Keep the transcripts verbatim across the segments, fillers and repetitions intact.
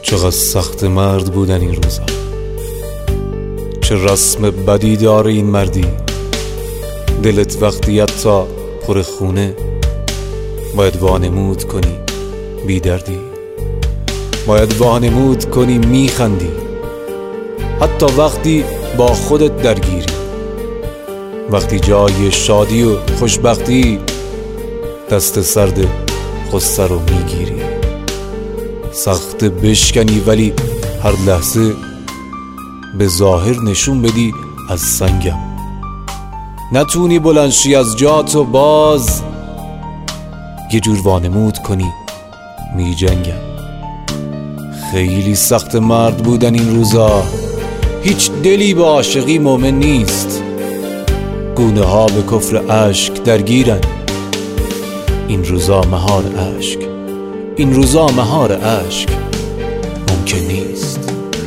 چقدر سخت مرد بودن این روزا، چه رسم بدی داره این مردی. دلت وقتی حتی پر خونه، باید وانمود کنی بی دردی، باید وانمود کنی میخندی، حتی وقتی با خودت درگیری. وقتی جای شادی و خوشبختی، دست سرد غصه رو میگیری. سخت بشکنی ولی هر لحظه به ظاهر نشون بدی از سنگم. نتونی بلندشی از جات و باز یه جور وانمود کنی می جنگم. خیلی سخت مرد بودن این روزا، هیچ دلی به عاشقی مومن نیست. گونه ها به کفر عشق درگیرن. این روزا مهار عشق، این روزا مهار عشق ممکن نیست.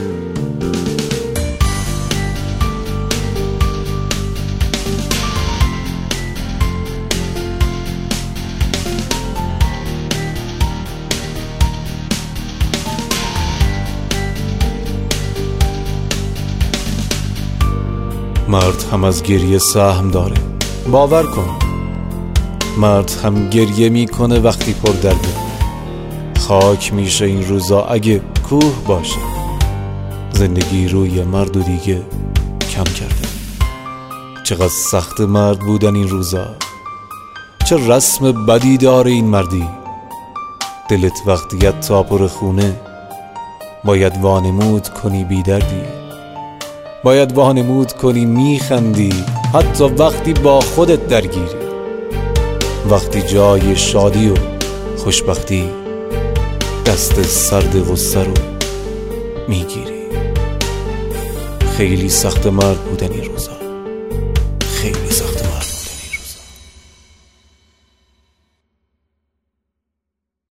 مرد هم از گریه سهم داره، باور کن. مرد هم گریه میکنه وقتی پر درده. خاک میشه این روزا اگه کوه باشه. زندگی روی مرد و دیگه کم کرده. چقدر سخت مرد بودن این روزا، چه رسم بدی داره این مردی. دلت وقتی حتی پر خونه، باید وانمود کنی بی دردی، باید وانمود کنی میخندی، حتی وقتی با خودت درگیری. وقتی جای شادی و خوشبختی، دست سرد غصه رو میگیری. خیلی سخت مرد بودن این روزا.